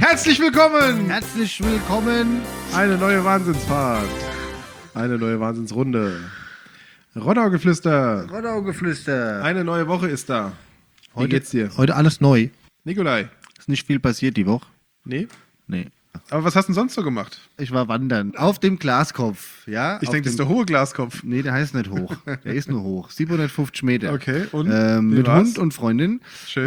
Herzlich willkommen! Herzlich willkommen. Eine neue Wahnsinnsfahrt. Eine neue Wahnsinnsrunde. Rodaugeflüster. Rodaugeflüster. Eine neue Woche ist da. Wie geht's dir? Heute alles neu. Nikolai? Ist nicht viel passiert die Woche. Nee? Nee. Aber was hast du denn sonst so gemacht? Ich war wandern. Auf dem Glaskopf. Ja? Ich denke, das ist der hohe Glaskopf. Nee, der heißt nicht hoch. Der ist nur hoch. 750 Meter. Okay, und? Mit war's? Hund und Freundin.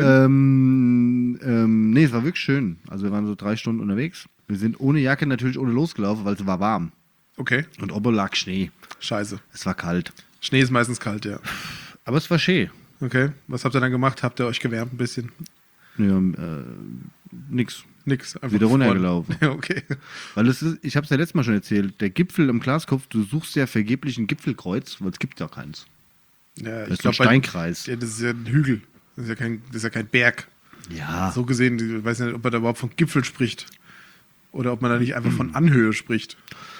Schön. Nee, es war wirklich schön. Also wir waren so 3 Stunden unterwegs. Wir sind ohne Jacke natürlich ohne losgelaufen, weil es war warm. Okay, Und oben lag Schnee. scheiße. Es war kalt. Schnee ist meistens kalt, ja. Aber es war schön. Okay, was habt ihr dann gemacht? Habt ihr euch gewärmt ein bisschen? Ja, nix. Nix, einfach Wieder gefroren. runtergelaufen. Ja, okay. Weil es ist, ich habe es ja letztes Mal schon erzählt, der Gipfel im Glaskopf, du suchst ja vergeblich ein Gipfelkreuz, weil es gibt ja keins. Ja, Das ich ist ein glaube, Steinkreis. ja, das ist ja ein Hügel. Das ist ja kein Berg. Ja, So gesehen, ich weiß nicht, ob man da überhaupt von Gipfel spricht. Oder ob man da nicht einfach von Anhöhe spricht.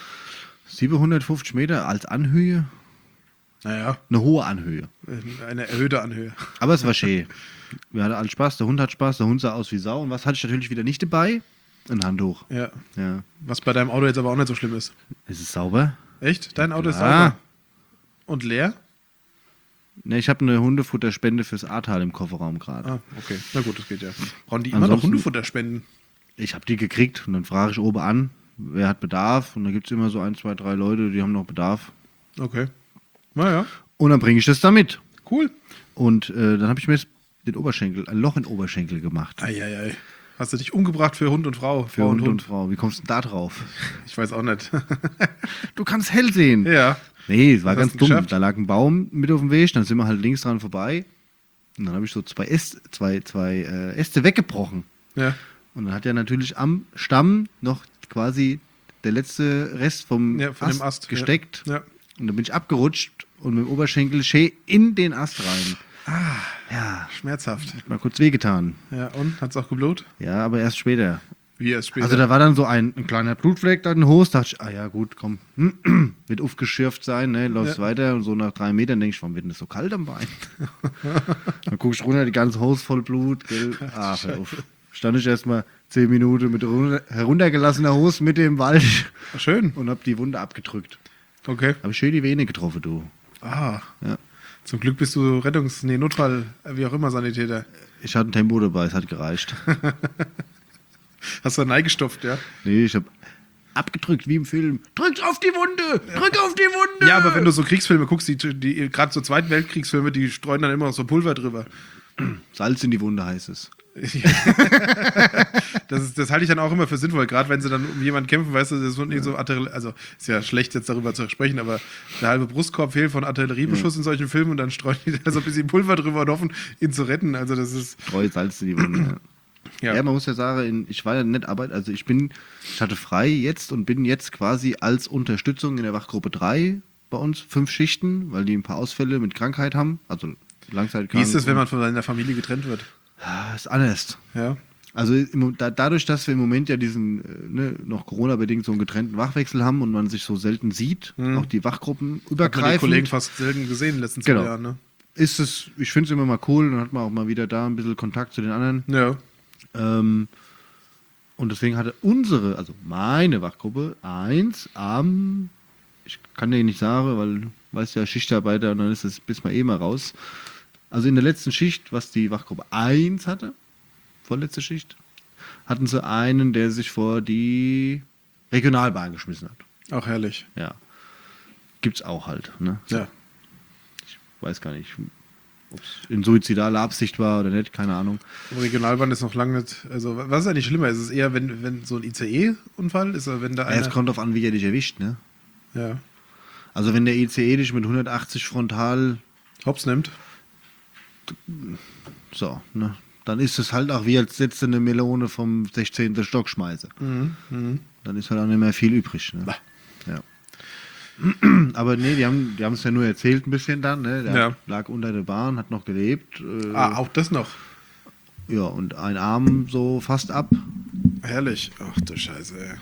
750 Meter als Anhöhe, Naja, eine hohe Anhöhe. eine erhöhte Anhöhe. Aber es war schön. Wir hatten allen Spaß, der Hund hat Spaß, der Hund sah aus wie Sau. Und was hatte ich natürlich wieder nicht dabei? Ein Handtuch. Ja. Ja. Was bei deinem Auto jetzt aber auch nicht so schlimm ist. Ist es sauber? Echt? Dein Auto ist klar. sauber? Und leer? Ne, ich habe eine Hundefutterspende fürs Ahrtal im Kofferraum gerade. Ah, okay. Na gut, das geht ja. Brauchen die immer noch Ansonsten- Hundefutter spenden? Ich habe die gekriegt und dann frage ich oben an, wer hat Bedarf. Und da gibt es immer so 1, 2, 3 Leute, die haben noch Bedarf. Okay. Naja, Und dann bringe ich das da mit. cool. Und dann habe ich mir jetzt den Oberschenkel, ein Loch in den Oberschenkel gemacht. Eieiei. Hast du dich umgebracht für Hund und Frau? Für Hund und Frau. Wie kommst du denn da drauf? Ich weiß auch nicht. Du kannst hell sehen. Ja. Nee, es war Was ganz hast du dumm. geschafft? Da lag ein Baum mit auf dem Weg, dann sind wir halt links dran vorbei. Und dann habe ich so zwei Äste weggebrochen. Ja. Und dann hat ja natürlich am Stamm noch quasi der letzte Rest vom Ja, von dem Ast. gesteckt. Ja. Und dann bin ich abgerutscht und mit dem Oberschenkel schön in den Ast rein. Ja, Schmerzhaft. mal kurz wehgetan. Ja, und? Hat's auch geblutet? Ja, aber erst später. Wie erst später? Also da war dann so ein kleiner Blutfleck da in den Hose, dachte ich, ah ja gut, komm, wird aufgeschürft sein, ne, läufst Ja. weiter und so nach 3 Metern denke ich, warum wird denn das so kalt am Bein? Dann guck ich runter, die ganze Hose voll Blut, gell, ach, hör auf. Stand ich erstmal 10 Minuten mit heruntergelassener Hose mit dem Wald Ach, schön. und hab die Wunde abgedrückt. Okay. Hab ich schön die Vene getroffen, du. Ah. Ja. Zum Glück bist du Notfall, wie auch immer, Sanitäter. Ich hatte ein Tempo dabei, es hat gereicht. Hast du da neigestopft, ja? Nee, ich hab abgedrückt wie im Film. Drückt auf die Wunde! Drück auf die Wunde! Ja, aber wenn du so Kriegsfilme guckst, die gerade so Zweiten Weltkriegsfilme, die streuen dann immer so Pulver drüber. Salz in die Wunde heißt es. Das halte ich dann auch immer für sinnvoll, gerade wenn sie dann um jemanden kämpfen, weißt du, das wird nicht so also ist ja schlecht jetzt darüber zu sprechen, aber der halbe Brustkorb fehlt von Artilleriebeschuss in solchen Filmen und dann streuen die da so ein bisschen Pulver drüber und hoffen, ihn zu retten. Also das ist, Treue Salz in die Wunde. Ja. Man muss ja sagen, ich war ja nicht arbeiten, also ich hatte frei jetzt und bin jetzt quasi als Unterstützung in der Wachgruppe 3 bei uns, 5 Schichten, weil die ein paar Ausfälle mit Krankheit haben, also langzeitkrank. wie ist es, wenn man von seiner Familie getrennt wird? Ist anders. Ja. Also dadurch, dass wir im Moment ja diesen, noch Corona-bedingt so einen getrennten Wachwechsel haben und man sich so selten sieht, auch die Wachgruppen Hat man die übergreifend, Kollegen fast selten gesehen in den letzten 2 Genau. Jahren, ne? ist es, ich finde es immer mal cool, dann hat man auch mal wieder da ein bisschen Kontakt zu den anderen. Ja. Und deswegen hatte also meine Wachgruppe 1 ich kann dir nicht sagen, weil du weißt ja, Schichtarbeiter und dann ist das bis mal mal raus. Also in der letzten Schicht, was die Wachgruppe 1 hatte, vorletzte Schicht, hatten sie einen, der sich vor die Regionalbahn geschmissen hat. Auch herrlich. Ja. Gibt's auch halt, ne? Ja. Ich weiß gar nicht, ob es in suizidaler Absicht war oder nicht, keine Ahnung. Regionalbahn ist noch lange nicht, also was ist eigentlich schlimmer? Ist es eher, wenn so ein ICE-Unfall ist, oder wenn da Ja, es kommt drauf an, wie er dich erwischt, ne? ja, Also wenn der ICE dich mit 180 frontal hops nimmt? so, ne? Dann ist es halt auch wie als jetzt eine Melone vom 16. Stock schmeiße. Dann ist halt auch nicht mehr viel übrig. Ne? Bah. Ja. Aber nee, die haben es ja nur erzählt ein bisschen dann. Ne? Der Ja. lag unter der Bahn, hat noch gelebt. Auch das noch. Ja, und ein Arm so fast ab. Herrlich. Ach du Scheiße, ey.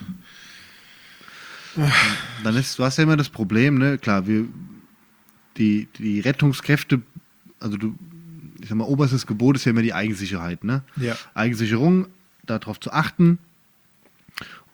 Dann du hast ja immer das Problem, ne? Klar, die Rettungskräfte, also ich sag mal, oberstes Gebot ist ja immer die Eigensicherheit, ne? Ja. Eigensicherung, darauf zu achten,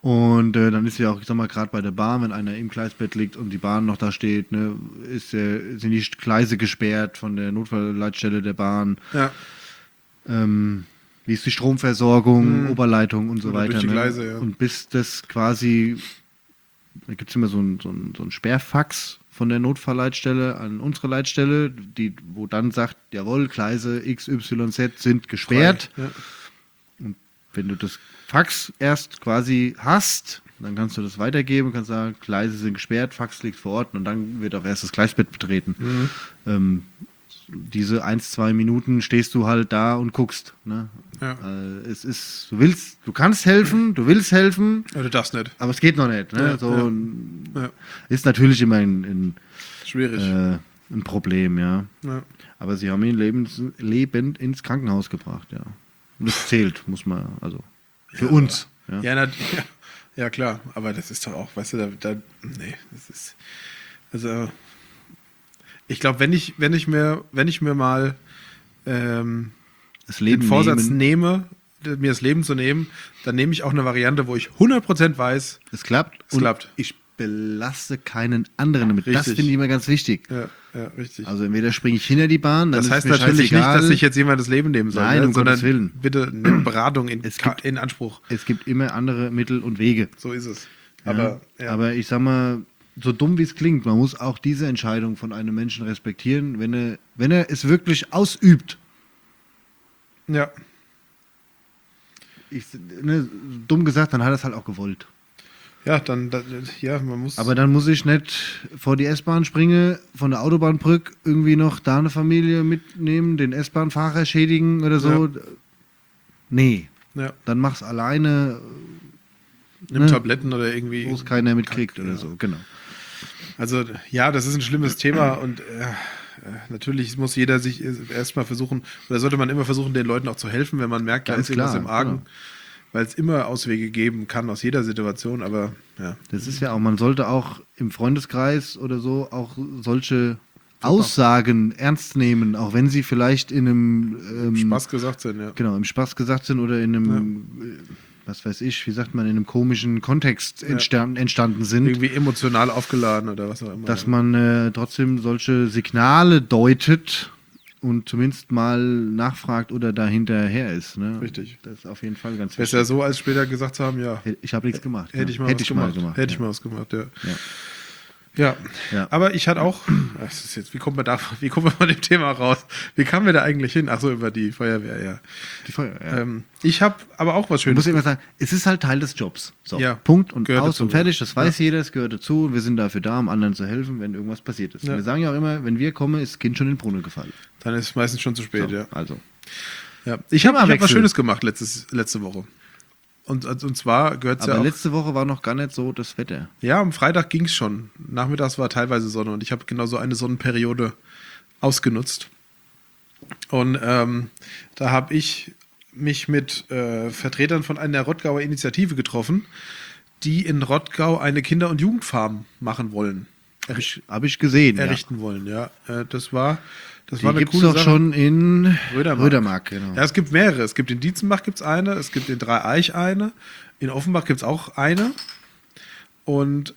Und dann ist ja auch, ich sag mal, gerade bei der Bahn, wenn einer im Gleisbett liegt und die Bahn noch da steht, ne, sind die Gleise gesperrt von der Notfallleitstelle der Bahn. Ja. Wie ist die Stromversorgung, Oberleitung und so Oder weiter. durch die Ne? Gleise, ja. Und bis das quasi, da gibt es immer so ein Sperrfax von der Notfallleitstelle an unsere Leitstelle, wo dann sagt, jawohl, Gleise X, Y, Z sind gesperrt. Ja. Wenn du das Fax erst quasi hast, dann kannst du das weitergeben, kannst sagen, Gleise sind gesperrt, Fax liegt vor Ort und dann wird auch erst das Gleisbett betreten. Diese 1-2 Minuten stehst du halt da und guckst. Ne? Ja. Du kannst helfen, du willst helfen, Aber du darfst nicht. aber es geht noch nicht. Ne? Ja, ja. Ist natürlich immer Schwierig. ein Problem, ja. Ja. Aber sie haben ihn lebend ins Krankenhaus gebracht, ja. Und das zählt, muss man, also für uns. Ja. Ja, klar, aber das ist doch auch, weißt du, nee, das ist, also, ich glaube, wenn ich mir mal Das Leben den Vorsatz nehmen, nehme, mir das Leben zu nehmen, dann nehme ich auch eine Variante, wo ich 100% weiß, es klappt. Es klappt. Ich belaste keinen anderen damit. Das Richtig. finde ich immer ganz wichtig. ja, richtig. Also entweder springe ich hinter die Bahn, dann Das ist heißt mir natürlich nicht, scheißegal. dass sich jetzt jemand das Leben nehmen soll, Nein, ne? um Gottes sondern Willen. bitte eine Beratung Es gibt- in Anspruch. Es gibt immer andere Mittel und Wege. So ist es. Ja? Aber ich sag mal, so dumm wie es klingt, man muss auch diese Entscheidung von einem Menschen respektieren, wenn er es wirklich ausübt. ja. Dumm gesagt, dann hat er es halt auch gewollt. Ja, man muss. Aber dann muss ich nicht vor die S-Bahn springen, von der Autobahnbrücke irgendwie noch da eine Familie mitnehmen, den S-Bahn-Fahrer schädigen oder so. Ja. Nee, ja, dann mach's alleine, nimm ne? Tabletten oder irgendwie. wo es keiner mitkriegt oder so. Genau. Also, ja, das ist ein schlimmes Thema und natürlich muss jeder sich erstmal versuchen, oder sollte man immer versuchen, den Leuten auch zu helfen, wenn man merkt, da Ganz ist irgendwas klar, im Argen. genau. Weil es immer Auswege geben kann aus jeder Situation, aber ja. Das ist ja auch, man sollte auch im Freundeskreis oder so auch solche Aussagen ernst nehmen, auch wenn sie vielleicht in einem Spaß gesagt sind, ja. Genau, im Spaß gesagt sind oder in einem, was weiß ich, wie sagt man, in einem komischen Kontext entstanden sind, Irgendwie emotional aufgeladen oder was auch immer. dass man trotzdem solche Signale deutet und zumindest mal nachfragt oder dahinterher ist. Ne? Richtig. Das ist auf jeden Fall ganz Besser so, als später gesagt zu haben, ja, Ich habe nichts gemacht. hätte ich mal Hätte was ich mal gemacht. gemacht. Hätte ich ja. mal was gemacht, ja. Ja. Ja. Ja. Aber ich hatte auch, das ist jetzt, wie kommt man von dem Thema raus? Wie kamen wir da eigentlich hin? Ach so, über die Feuerwehr, ja. Die Feuerwehr, ja. Ich habe aber auch was Ich Schönes. muss immer sagen, es ist halt Teil des Jobs. So, Ja, Punkt und gehört aus dazu. und fertig. Das weiß jeder, es gehört dazu. Und wir sind dafür da, um anderen zu helfen, wenn irgendwas passiert ist. Ja. Wir sagen ja auch immer, wenn wir kommen, ist das Kind schon in den Brunnen gefallen. Dann ist es meistens schon zu spät, So, ja. Also, Ja. Ich habe was Themawechsel. Schönes gemacht letzte Woche. Und zwar gehört es ja aber auch. letzte Woche war noch gar nicht so das Wetter. Ja, am Freitag ging es schon. Nachmittags war teilweise Sonne und ich habe genau so eine Sonnenperiode ausgenutzt. Und da habe ich mich mit Vertretern von einer Rottgauer Initiative getroffen, die in Rottgau eine Kinder- und Jugendfarm machen wollen. Habe ich gesehen. Errichten wollen, ja. Das war Die eine gibt es coole doch Sache. schon in Rödermark. genau. Ja, es gibt mehrere. Es gibt in Dietzenbach gibt's eine, es gibt in Dreieich eine, in Offenbach gibt es auch eine. Und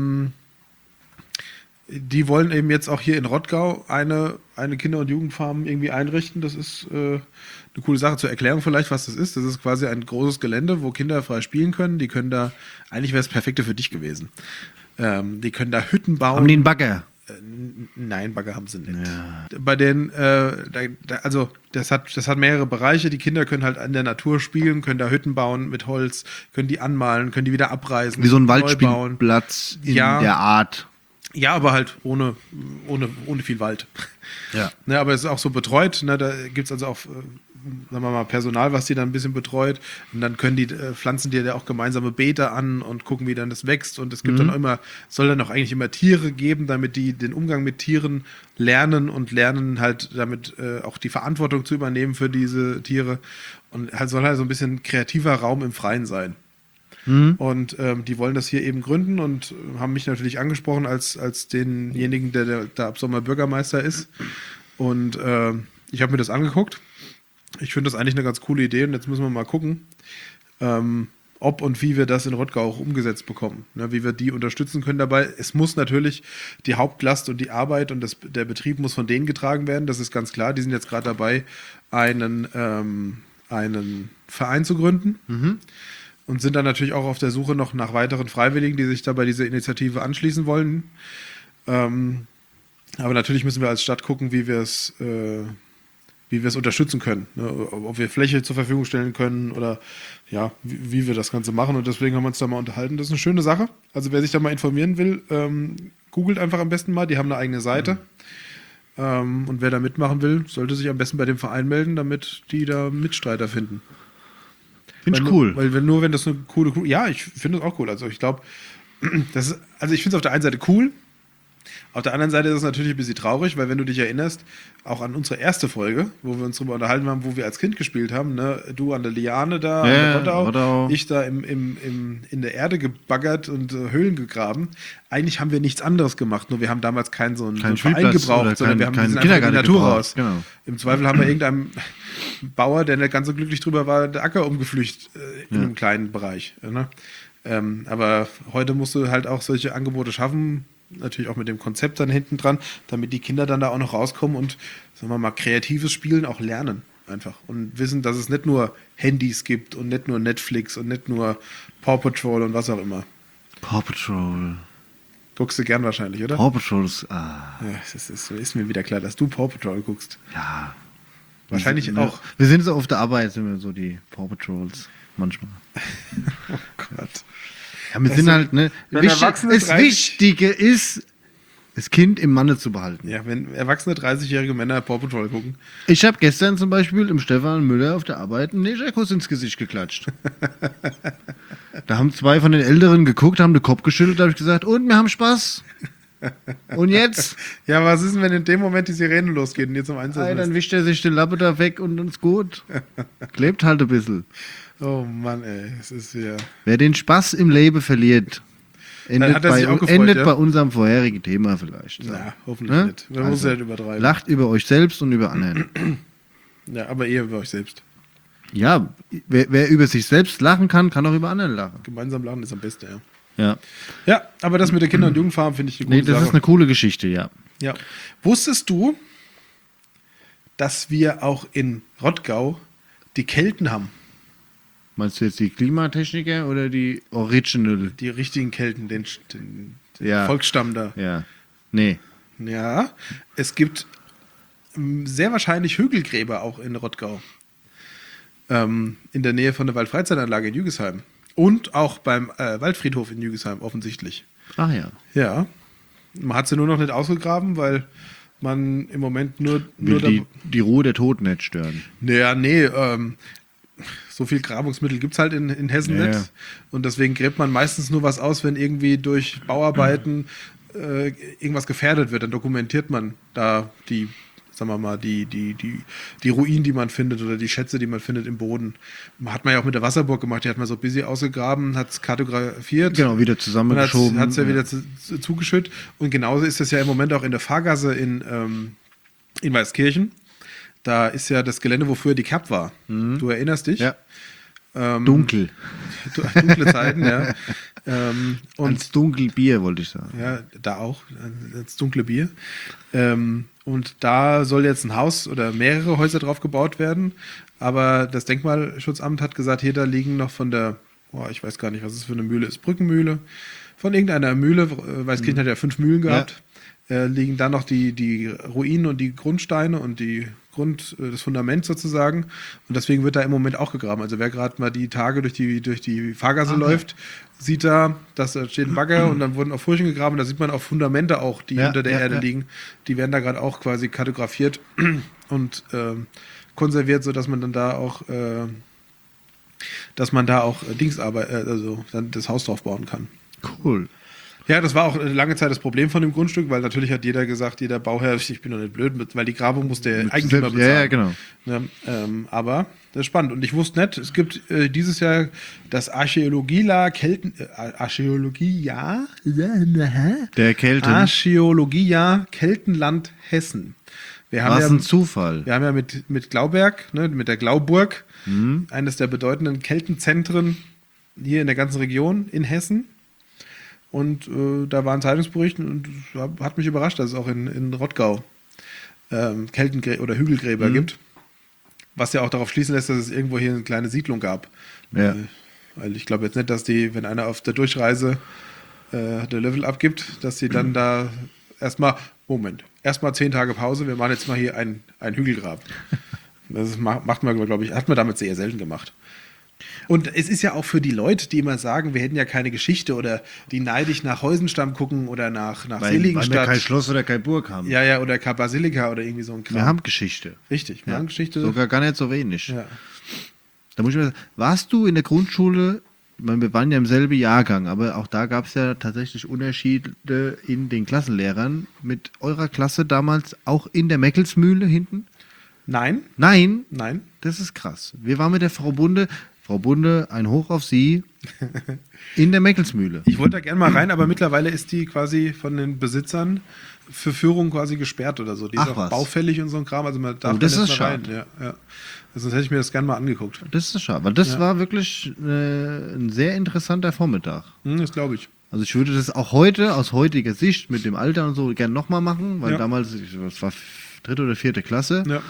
die wollen eben jetzt auch hier in Rottgau eine Kinder- und Jugendfarm irgendwie einrichten. Das ist eine coole Sache. Zur Erklärung vielleicht, was das ist. Das ist quasi ein großes Gelände, wo Kinder frei spielen können. Die können da, eigentlich wäre es perfekte für dich gewesen. Die können da Hütten bauen. Haben die einen Bagger? Nein, Bagger haben sie nicht. Ja. Bei den, also das hat mehrere Bereiche. Die Kinder können halt in der Natur spielen, können da Hütten bauen mit Holz, können die anmalen, können die wieder abreißen. Wie so ein neu bauen. Waldspielplatz in Ja. der Art. Ja, aber halt ohne viel Wald. Ja. Ne, aber es ist auch so betreut. Ne, da gibt es also auch, sagen wir mal, Personal, was die dann ein bisschen betreut. Und dann können die pflanzen die ja auch gemeinsame Beete an und gucken, wie dann das wächst. Und es gibt dann immer, soll dann auch eigentlich immer Tiere geben, damit die den Umgang mit Tieren lernen und lernen halt damit auch die Verantwortung zu übernehmen für diese Tiere. Und halt soll halt so ein bisschen kreativer Raum im Freien sein. Und die wollen das hier eben gründen und haben mich natürlich angesprochen als denjenigen, der da ab Sommer Bürgermeister ist. Und ich habe mir das angeguckt. Ich finde das eigentlich eine ganz coole Idee und jetzt müssen wir mal gucken, ob und wie wir das in Rottgau auch umgesetzt bekommen, ne, wie wir die unterstützen können dabei. Es muss natürlich die Hauptlast und die Arbeit und der Betrieb muss von denen getragen werden, das ist ganz klar. Die sind jetzt gerade dabei, einen Verein zu gründen und sind dann natürlich auch auf der Suche noch nach weiteren Freiwilligen, die sich da bei dieser Initiative anschließen wollen. Aber natürlich müssen wir als Stadt gucken, wie wir es unterstützen können. Ne? Ob wir Fläche zur Verfügung stellen können oder ja, wie wir das Ganze machen. Und deswegen haben wir uns da mal unterhalten. Das ist eine schöne Sache. Also wer sich da mal informieren will, googelt einfach am besten mal. Die haben eine eigene Seite. Und wer da mitmachen will, sollte sich am besten bei dem Verein melden, damit die da Mitstreiter finden. Finde ich cool. Weil wenn das eine coole, ja, ich finde es auch cool. Also ich glaube, ich finde es auf der einen Seite cool. Auf der anderen Seite ist es natürlich ein bisschen traurig, weil wenn du dich erinnerst, auch an unsere erste Folge, wo wir uns darüber unterhalten haben, wo wir als Kind gespielt haben, ne? Du an der Liane da, an der Rottau, ich da in der Erde gebaggert und Höhlen gegraben. Eigentlich haben wir nichts anderes gemacht, nur wir haben damals keinen Verein gebraucht, sondern wir haben diesen einfach in die Natur raus. Genau. Im Zweifel haben wir irgendeinem Bauer, der nicht ganz so glücklich drüber war, der Acker umgepflügt in einem kleinen Bereich. Ne? Aber heute musst du halt auch solche Angebote schaffen, natürlich auch mit dem Konzept dann hinten dran, damit die Kinder dann da auch noch rauskommen und, sagen wir mal, kreatives Spielen auch lernen einfach und wissen, dass es nicht nur Handys gibt und nicht nur Netflix und nicht nur Paw Patrol und was auch immer. Paw Patrol. Guckst du gern wahrscheinlich, oder? Paw Patrol ist, Ja, ist mir wieder klar, dass du Paw Patrol guckst. Ja. Wahrscheinlich auch. Wir sind so auf der Arbeit, sind wir so die Paw Patrols manchmal. Oh Gott. Ja, wir sind halt, ne? Wichtige ist, das Kind im Manne zu behalten. Ja, wenn erwachsene 30-jährige Männer Paw Patrol gucken. Ich habe gestern zum Beispiel im Stefan Müller auf der Arbeit einen Negerkuss ins Gesicht geklatscht. Da haben 2 von den Älteren geguckt, haben den Kopf geschüttelt, da habe ich gesagt, und wir haben Spaß. Und jetzt? Ja, was ist denn, wenn in dem Moment die Sirene losgeht und ihr zum Einsatz Dann wischt er sich die Lappe da weg und uns gut. Klebt halt ein bisschen. Oh Mann, ey, es ist ja. Wer den Spaß im Leben verliert, endet bei unserem vorherigen Thema vielleicht. So. Ja, hoffentlich nicht. Man muss ja nicht übertreiben. Lacht über euch selbst und über anderen. Ja, aber eher über euch selbst. Ja, wer über sich selbst lachen kann, kann auch über anderen lachen. Gemeinsam lachen ist am besten, ja. Ja. Ja, aber das mit der Kinder- und Jugendfarm finde ich eine gute Sache. Das ist eine coole Geschichte, ja. Ja. Wusstest du, dass wir auch in Rottgau die Kelten haben? Meinst du jetzt die Klimatechniker oder die Original? Die richtigen Kelten, den Ja. Volksstamm da. Ja. Nee. Ja, es gibt sehr wahrscheinlich Hügelgräber auch in Rottgau. In der Nähe von der Waldfreizeitanlage in Jügesheim. Und auch beim Waldfriedhof in Jügesheim offensichtlich. Ach ja. Ja. Man hat sie nur noch nicht ausgegraben, weil man im Moment nur die Ruhe der Toten nicht stören. Nee, so viel Grabungsmittel gibt es halt in Hessen nicht. Ja. Und deswegen gräbt man meistens nur was aus, wenn irgendwie durch Bauarbeiten irgendwas gefährdet wird. Dann dokumentiert man da die, sagen wir mal, die Ruinen, die man findet oder die Schätze, die man findet im Boden. Hat man ja auch mit der Wasserburg gemacht. Die hat man so ein bisschen ausgegraben, hat es kartografiert. Genau, wieder zusammengeschoben. Hat es ja wieder zugeschüttet. Und genauso ist es ja im Moment auch in der Fahrgasse in Weißkirchen. Da ist ja das Gelände, wo früher die Cap war. Du erinnerst dich? Ja. Dunkel. Dunkle Zeiten, ja. Und als dunkel Bier, wollte ich sagen. Ja, da auch, als dunkle Bier. Und da soll jetzt ein Haus oder mehrere Häuser drauf gebaut werden. Aber das Denkmalschutzamt hat gesagt, hier, da liegen noch von der, ich weiß gar nicht, was es für eine Mühle ist, Brückenmühle. Von irgendeiner Mühle, Weißkirchen hat ja 5 Mühlen gehabt. Ja. Liegen da noch die Ruinen und die Grundsteine und das Fundament sozusagen. Und deswegen wird da im Moment auch gegraben. Also wer gerade mal die Tage durch die Fahrgasse läuft, sieht da steht ein Bagger und dann wurden auch Furchen gegraben. Da sieht man auch Fundamente auch, die unter der Erde liegen. Die werden da gerade auch quasi kartografiert und konserviert, sodass man dann da auch also dann das Haus drauf bauen kann. Cool. Ja, das war auch lange Zeit das Problem von dem Grundstück, weil natürlich hat jeder Bauherr, ich bin doch nicht blöd, weil die Grabung muss der Eigentümer bezahlen. Ja, genau. Ja, aber das ist spannend. Und ich wusste nicht, es gibt dieses Jahr das Archäologiejahr der Kelten. Archäologiejahr Keltenland Hessen. Ein Zufall. Wir haben ja mit Glauberg, ne, mit der Glauburg, eines der bedeutenden Keltenzentren hier in der ganzen Region in Hessen. Und da war ein Zeitungsbericht und es hat mich überrascht, dass es auch in Rottgau oder Hügelgräber gibt. Was ja auch darauf schließen lässt, dass es irgendwo hier eine kleine Siedlung gab. Ja. Weil ich glaube jetzt nicht, dass wenn einer auf der Durchreise der Level abgibt, dass die dann da erstmal 10 Tage Pause, wir machen jetzt mal hier ein Hügelgrab. Das macht man, glaube ich, hat man damit sehr selten gemacht. Und es ist ja auch für die Leute, die immer sagen, wir hätten ja keine Geschichte oder die neidisch nach Heusenstamm gucken oder nach Seligenstadt. Weil wir kein Schloss oder keine Burg haben. Ja, oder keine Basilika oder irgendwie so ein Kram. Wir haben Geschichte. Richtig, wir haben Geschichte. Sogar gar nicht so wenig. Ja. Da muss ich mal sagen, warst du in der Grundschule, ich meine, wir waren ja im selben Jahrgang, aber auch da gab es ja tatsächlich Unterschiede in den Klassenlehrern. Mit eurer Klasse damals auch in der Meckelsmühle hinten? Nein. Nein? Nein. Das ist krass. Wir waren mit der Frau Bunde, ein Hoch auf Sie, in der Meckelsmühle. Ich wollte da gerne mal rein, aber mittlerweile ist die quasi von den Besitzern für Führung quasi gesperrt oder so. Die ist Ach, auch was. baufällig und so ein Kram, also man darf das da ist nicht mehr rein. schade. Ja. Also sonst hätte ich mir das gerne mal angeguckt. Das ist schade, weil das war wirklich ein sehr interessanter Vormittag. Das glaube ich. Also ich würde das auch heute, aus heutiger Sicht, mit dem Alter und so, gerne nochmal machen, weil Ja. damals, das war 3. oder 4. Klasse, Ja.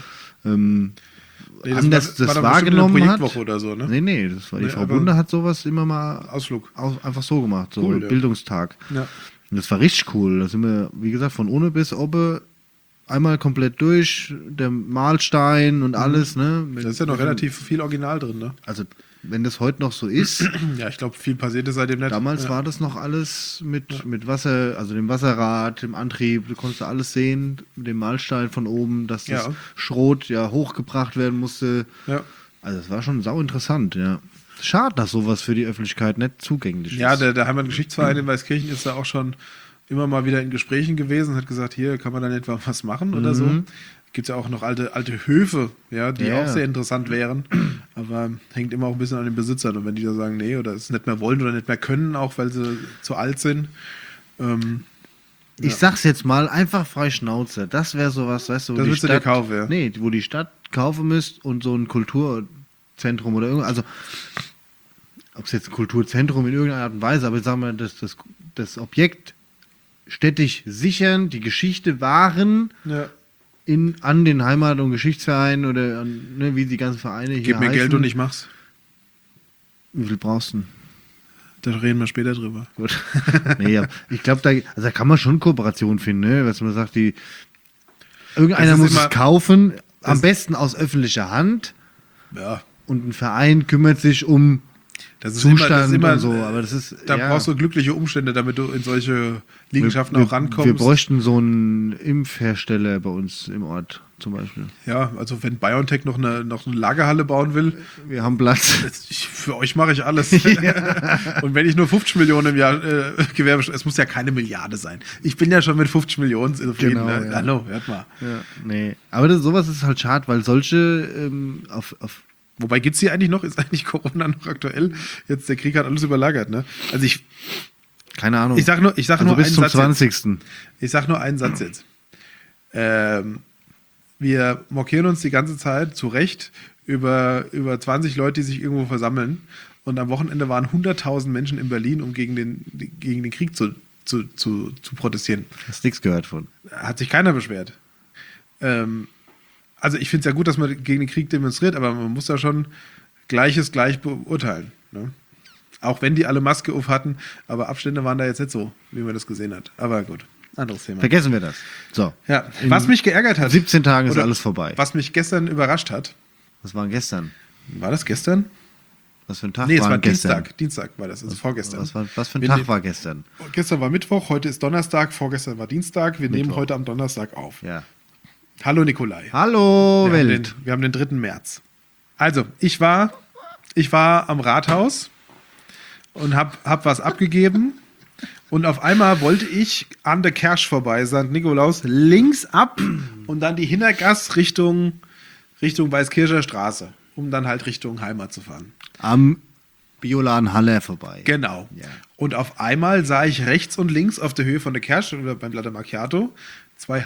Nee, anders das war dann bestimmt wahrgenommen eine hat. Projektwoche oder so, ne? Nee, das war die Nee, Frau aber- Bunde hat sowas immer mal Ausflug. einfach so gemacht, so Cool, ja. Bildungstag. Ja. Und das war richtig cool. Da sind wir, wie gesagt, von ohne bis oben einmal komplett durch, der Mahlstein und alles, ne? Da ist ja noch relativ viel Original drin, ne? Also, wenn das heute noch so ist, Ja, ich glaube, viel passiert ist seitdem nicht. damals ja. war das noch alles mit Wasser, also dem Wasserrad, dem Antrieb, du konntest alles sehen, mit dem Mahlstein von oben, dass das Ja. Schrot ja hochgebracht werden musste. Ja. Also das war schon sau interessant, ja. Schade, dass sowas für die Öffentlichkeit nicht zugänglich Ja, ist. der Heimatgeschichtsverein in Weißkirchen ist da auch schon immer mal wieder in Gesprächen gewesen, hat gesagt, hier kann man dann etwa was machen oder so. Gibt es ja auch noch alte Höfe, ja, die Ja. auch sehr interessant wären, aber hängt immer auch ein bisschen an den Besitzern. Und wenn die da sagen, nee, oder es nicht mehr wollen oder nicht mehr können, auch weil sie zu alt sind. Ich sag's jetzt mal, einfach frei Schnauze. Das wäre sowas, weißt du, wo Das die würdest du dir kaufen, ja. Nee, wo die Stadt kaufen müsst und so ein Kulturzentrum oder irgendwas, also ob es jetzt ein Kulturzentrum in irgendeiner Art und Weise, aber sagen wir, das Objekt städtisch sichern, die Geschichte wahren Ja. an den Heimat- und Geschichtsvereinen oder an, wie die ganzen Vereine hier Gib mir heißen. Geld und ich mach's. Wie viel brauchst du denn? Da reden wir später drüber. Gut. Nee, aber ich glaube, da kann man schon Kooperation finden, ne? Was man sagt, irgendeiner Das ist muss immer- es kaufen, am das- besten aus öffentlicher Hand Ja. und ein Verein kümmert sich um Das ist Zustand immer, und so, aber das ist da ja, brauchst du glückliche Umstände, damit du in solche Liegenschaften auch rankommst. Wir bräuchten so einen Impfhersteller bei uns im Ort zum Beispiel. Ja, also wenn BioNTech noch eine Lagerhalle bauen will, Wir haben Platz. für euch mache ich alles. Und wenn ich nur 50 Millionen im Jahr Gewerbe, es muss ja keine Milliarde sein. Ich bin ja schon mit 50 Millionen zufrieden. Genau, Ne? ja. Hallo, hört mal. Ja, nee. Aber sowas ist halt schade, weil solche auf Wobei gibt's die eigentlich noch? Ist eigentlich Corona noch aktuell? Jetzt der Krieg hat alles überlagert, ne? Also keine Ahnung. ich sag nur bis einen zum Satz 20. Ich sag nur einen Satz jetzt. Wir mokieren uns die ganze Zeit zu Recht über 20 Leute, die sich irgendwo versammeln. Und am Wochenende waren 100.000 Menschen in Berlin, um gegen den Krieg zu protestieren. Hast nichts gehört von. Hat sich keiner beschwert. Also ich finde es ja gut, dass man gegen den Krieg demonstriert, aber man muss da schon Gleiches gleich beurteilen. Ne? Auch wenn die alle Maske auf hatten, aber Abstände waren da jetzt nicht so, wie man das gesehen hat. Aber gut, anderes Thema. Vergessen wir das. So. Ja, In was mich geärgert hat. 17 Tagen ist oder alles vorbei. Was mich gestern überrascht hat. Was war denn gestern? War das gestern? Was für ein Tag Nee, es war war denn gestern? Dienstag war das, also vorgestern. Was für ein Wir Tag ne- war gestern? Gestern war Mittwoch, heute ist Donnerstag, vorgestern war Dienstag. Wir nehmen Mittwoch. heute am Donnerstag auf. Ja. Hallo Nikolai. Hallo Wir haben Welt. wir haben den 3. März. Also, ich war am Rathaus und hab was abgegeben. Und auf einmal wollte ich an der Kersch vorbei, St. Nikolaus, links ab und dann die Hintergasse Richtung Weißkircher Straße, um dann halt Richtung Heimat zu fahren. Am Bioladen Haller vorbei. Genau. Ja. Und auf einmal sah ich rechts und links auf der Höhe von der Kersch oder beim Latte Macchiato zwei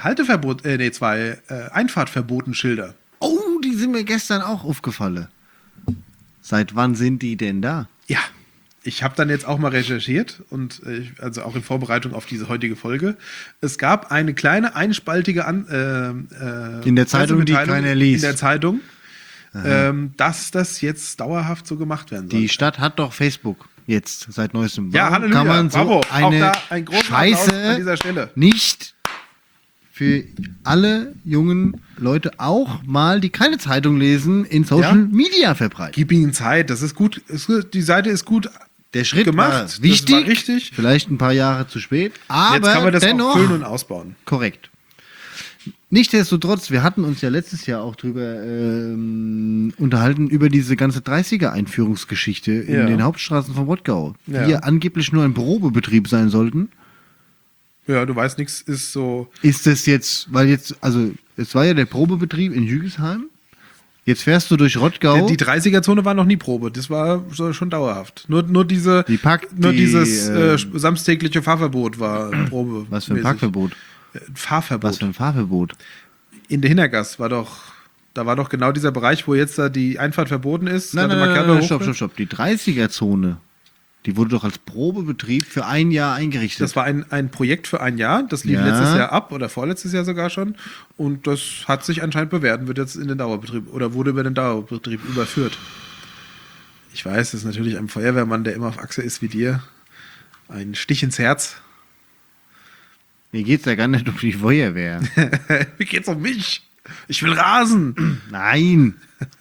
Einfahrtverboten-Schilder. Oh, die sind mir gestern auch aufgefallen. Seit wann sind die denn da? Ja, ich habe dann jetzt auch mal recherchiert und also auch in Vorbereitung auf diese heutige Folge. Es gab eine kleine einspaltige in der Zeitung, die Pressemitteilung keiner liest. In der Zeitung, dass das jetzt dauerhaft so gemacht werden soll. Die Stadt hat doch Facebook jetzt seit neuestem. Ja, Warum Halleluja, kann man so bravo. eine Auch da ein großer Applaus an Scheiße dieser Stelle. nicht für alle jungen Leute auch mal, die keine Zeitung lesen, in Social Media verbreiten? Gib ihnen Zeit, das ist gut. Die Seite ist gut Der Schritt gemacht. war Das wichtig, war richtig. vielleicht ein paar Jahre zu spät, aber Jetzt kann man das dennoch auch füllen und ausbauen. korrekt. Nichtsdestotrotz, wir hatten uns ja letztes Jahr auch drüber unterhalten, über diese ganze 30er-Einführungsgeschichte in den Hauptstraßen von Rottgau, die ja angeblich nur ein Probebetrieb sein sollten. Ja, du weißt, nichts ist so. Ist das jetzt, weil jetzt, also es war ja der Probebetrieb in Jügesheim, jetzt fährst du durch Rottgau. Die 30er-Zone war noch nie Probe, das war so schon dauerhaft. Nur dieses samstägliche Fahrverbot war Probe. Was für ein Parkverbot? Fahrverbot. Was für ein Fahrverbot? In der Hintergasse da war doch genau dieser Bereich, wo jetzt da die Einfahrt verboten ist. Nein, stopp. Die 30er-Zone, die wurde doch als Probebetrieb für ein Jahr eingerichtet. Das war ein Projekt für ein Jahr, das lief letztes Jahr ab oder vorletztes Jahr sogar schon und das hat sich anscheinend bewährt und wird jetzt in den Dauerbetrieb oder wurde über den Dauerbetrieb überführt. Ich weiß, das ist natürlich einem Feuerwehrmann, der immer auf Achse ist wie dir, ein Stich ins Herz. Mir geht's ja gar nicht um die Feuerwehr. Mir geht's um mich. Ich will rasen. Nein.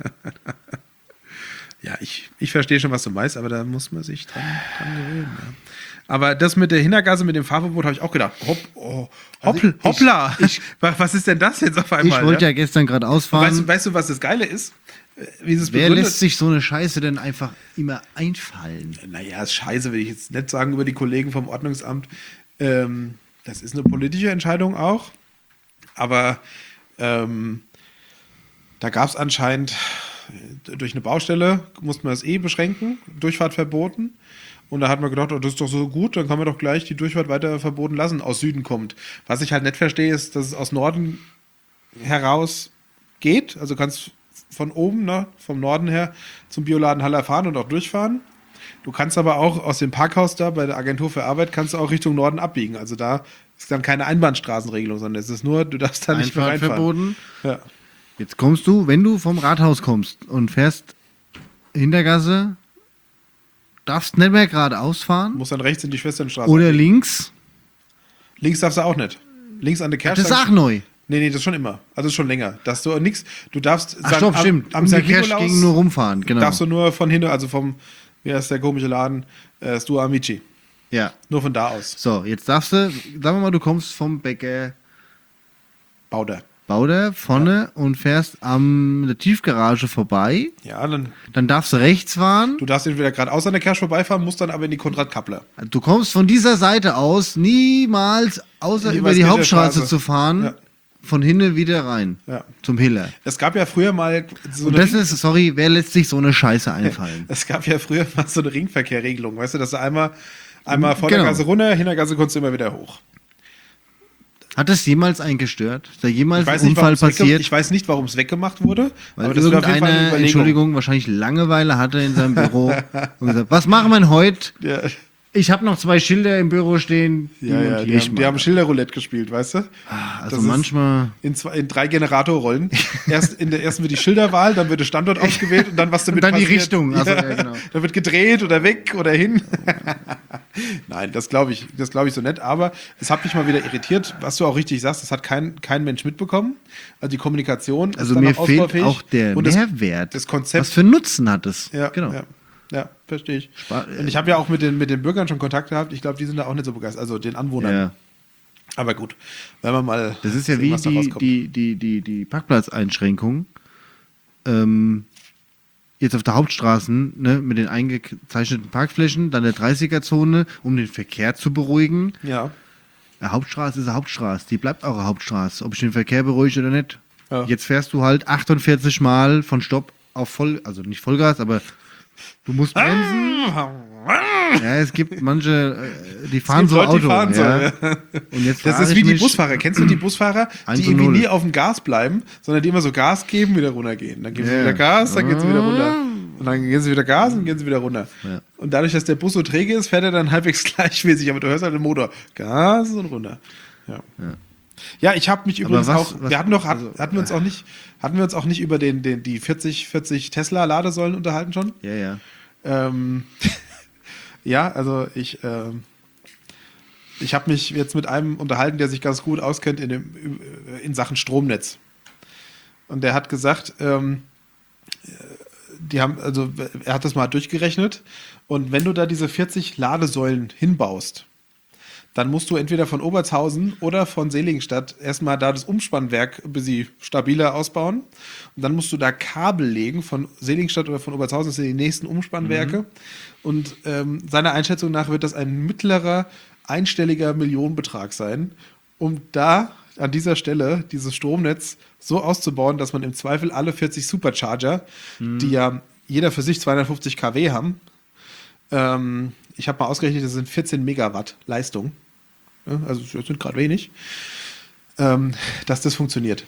Ja, ich verstehe schon, was du meinst, aber da muss man sich dran gewöhnen. Ja. Aber das mit der Hintergasse, mit dem Fahrverbot, habe ich auch gedacht, hoppla. Was ist denn das jetzt auf einmal? Ich wollte ja gestern gerade ausfahren. Weißt du, was das Geile ist? Wer lässt sich so eine Scheiße denn einfach immer einfallen? Naja, ist scheiße, will ich jetzt nicht sagen über die Kollegen vom Ordnungsamt. Das ist eine politische Entscheidung auch. Aber da gab es anscheinend durch eine Baustelle, musste man das beschränken, Durchfahrt verboten. Und da hat man gedacht, oh, das ist doch so gut, dann kann man doch gleich die Durchfahrt weiter verboten lassen, aus Süden kommt. Was ich halt nicht verstehe, ist, dass es aus Norden heraus geht. Also kannst von oben, ne, vom Norden her zum Bioladen Haller fahren und auch durchfahren. Du kannst aber auch aus dem Parkhaus da bei der Agentur für Arbeit kannst du auch Richtung Norden abbiegen. Also da ist dann keine Einbahnstraßenregelung, sondern es ist nur, du darfst da nicht mehr reinfahren. Verboten. Ja. Jetzt kommst du, wenn du vom Rathaus kommst und fährst Hintergasse, darfst nicht mehr geradeaus fahren. Musst dann rechts in die Schwesternstraße. Oder abbiegen. links. Links darfst du auch nicht. Links an der Kersch. Das ist auch neu. Nee, das ist schon immer. Also schon länger. Dass du nichts. Du darfst. Ach stopp, stimmt. Am die Kersch ging nur rumfahren, genau. Darfst du nur von hinten, also vom, wie heißt der komische Laden? Stua Amici. Ja. Nur von da aus. So, jetzt darfst du, sagen wir mal, du kommst vom Bäcker Bauder vorne und fährst an der Tiefgarage vorbei. Ja, Dann darfst du rechts fahren. Du darfst entweder geradeaus an der Kersch vorbeifahren, musst dann aber in die Konrad-Kappler. Du kommst von dieser Seite aus niemals, außer über die Hauptstraße zu fahren, von hinten wieder rein. Ja. Zum Hiller. Es gab ja früher mal so und das ist, sorry, wer lässt sich so eine Scheiße einfallen? Es gab ja früher mal so eine Ringverkehrregelung, weißt du, dass du einmal vor der Gasse runter, Hintergasse konntest du immer wieder hoch. Hat das jemals einen gestört? Ist da jemals ein nicht, Unfall passiert? Ich weiß nicht, warum es weggemacht wurde. Weil aber das wäre auf jeden Fall eine Überlegung. Entschuldigung, wahrscheinlich Langeweile hatte in seinem Büro und gesagt, was machen wir heute? Ja. Ich habe noch 2 Schilder im Büro stehen. Ja, die haben Schilderroulette gespielt, weißt du? Also das manchmal in 3 Generatorrollen. In der ersten wird die Schilderwahl, dann wird der Standort ausgewählt und dann was damit dann passiert. Die Richtung. Also, ja, genau. Dann wird gedreht oder weg oder hin. Nein, das glaube ich so nett. Aber es hat mich mal wieder irritiert, was du auch richtig sagst. Das hat kein Mensch mitbekommen. Also die Kommunikation. Also ist dann mir noch fehlt ausbaufähig. auch der und Mehrwert. Das Konzept. Was für Nutzen hat es? Ja, genau. Ja, verstehe ich. Und ich habe ja auch mit den Bürgern schon Kontakt gehabt. Ich glaube, die sind da auch nicht so begeistert. Also den Anwohnern. Ja. Aber gut, wenn man mal. Das ist ja sehen, wie was da rauskommt. die Parkplatzeinschränkung. Jetzt auf der Hauptstraßen, ne, mit den eingezeichneten Parkflächen, dann der 30er-Zone, um den Verkehr zu beruhigen. Ja. Eine Hauptstraße ist eine Hauptstraße. Die bleibt auch eine Hauptstraße, ob ich den Verkehr beruhige oder nicht. Ja. Jetzt fährst du halt 48 Mal von Stopp auf Voll, also nicht Vollgas, aber du musst bremsen. Ja, es gibt manche, die fahren so Leute, Auto. die fahren ja. so, ja. Und jetzt Das ist wie die Busfahrer. Kennst du die Busfahrer, die irgendwie 1:0. nie auf dem Gas bleiben, sondern die immer so Gas geben, wieder runtergehen. Dann geben sie wieder Gas, dann gehen sie wieder runter. Und dann gehen sie wieder Gas und gehen sie wieder runter. Ja. Und dadurch, dass der Bus so träge ist, fährt er dann halbwegs gleichmäßig, aber du hörst halt den Motor. Gas und runter. Ja, ich habe mich übrigens wir hatten wir uns auch nicht über die 40 Tesla Ladesäulen unterhalten schon? Ja. Ja, also ich habe mich jetzt mit einem unterhalten, der sich ganz gut auskennt in Sachen Stromnetz. Und der hat gesagt, er hat das mal durchgerechnet. Und wenn du da diese 40 Ladesäulen hinbaust, dann musst du entweder von Obertshausen oder von Seligenstadt erstmal da das Umspannwerk ein bisschen stabiler ausbauen. Und dann musst du da Kabel legen von Seligenstadt oder von Obertshausen, das sind die nächsten Umspannwerke. Und seiner Einschätzung nach wird das ein mittlerer, einstelliger Millionenbetrag sein, um da an dieser Stelle dieses Stromnetz so auszubauen, dass man im Zweifel alle 40 Supercharger, die ja jeder für sich 250 kW haben, ich habe mal ausgerechnet, das sind 14 Megawatt Leistung, also das sind gerade wenig, dass das funktioniert.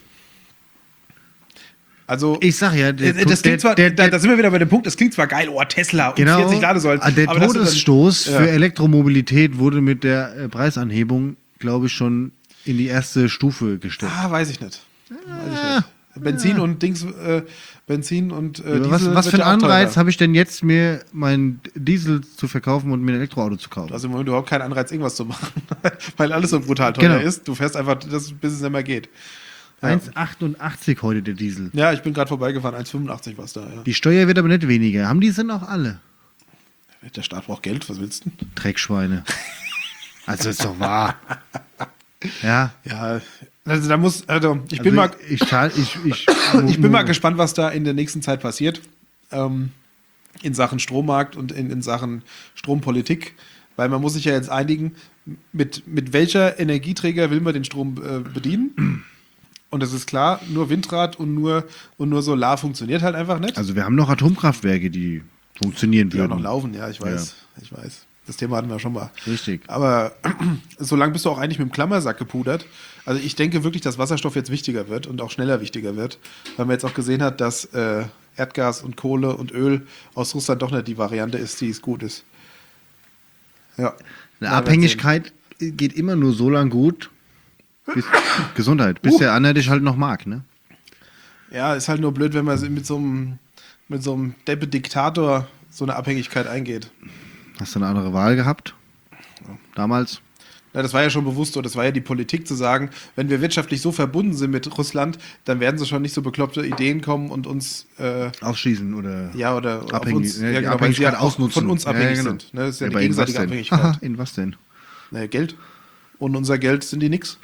Also, Ich sag ja, das klingt zwar, da sind wir wieder bei dem Punkt, das klingt zwar geil, Tesla und 40 Ladesäulen. Der aber Todesstoß dann, für Elektromobilität wurde mit der Preisanhebung, glaube ich, schon in die erste Stufe gestellt. Weiß ich nicht. Benzin und Diesel. Was für wird einen ja auch Anreiz teurer. habe ich denn jetzt, mir meinen Diesel zu verkaufen und mir ein Elektroauto zu kaufen? Also im Moment überhaupt keinen Anreiz, irgendwas zu machen, weil alles so brutal teuer Genau. ist. Du fährst einfach, bis es nicht mehr geht. Ja. 1,88 heute der Diesel. Ja, ich bin gerade vorbeigefahren, 1,85 war es da. Ja. Die Steuer wird aber nicht weniger. Haben die sind auch alle. Der Staat braucht Geld, was willst du denn? Dreckschweine. Also ist doch wahr. Ja. Ja, also da muss, ich Also bin mal, ich bin mal gespannt, was da in der nächsten Zeit passiert. In Sachen Strommarkt und in Sachen Strompolitik. Weil man muss sich ja jetzt einigen, mit welcher Energieträger will man den Strom bedienen. Und es ist klar, nur Windrad und nur Solar funktioniert halt einfach nicht. Also wir haben noch Atomkraftwerke, die funktionieren Die auch noch würden. laufen, ja, ich weiß. Das Thema hatten wir schon mal. Richtig. Aber solange bist du auch eigentlich mit dem Klammersack gepudert. Also ich denke wirklich, dass Wasserstoff jetzt wichtiger wird und auch schneller wichtiger wird, weil man jetzt auch gesehen hat, dass Erdgas und Kohle und Öl aus Russland doch nicht die Variante ist, die es gut ist. Ja. Eine Abhängigkeit geht immer nur so lang gut, bis der andere dich halt noch mag, ne? Ja, ist halt nur blöd, wenn man mit so einem Deppe-Diktator so eine Abhängigkeit eingeht. Hast du eine andere Wahl gehabt? Damals? Ja, das war ja schon bewusst so, das war ja die Politik zu sagen, wenn wir wirtschaftlich so verbunden sind mit Russland, dann werden sie schon nicht so bekloppte Ideen kommen und uns Ausschließen oder oder auf abhängig, uns, ja, die genau, weil sie Abhängigkeit ja auch ausnutzen. von uns abhängig genau. sind. Ne? Das ist ja, Ja, eine aber in was gegenseitige denn? Abhängigkeit. Aha, in was denn? Naja, Geld. Und unser Geld sind die nix.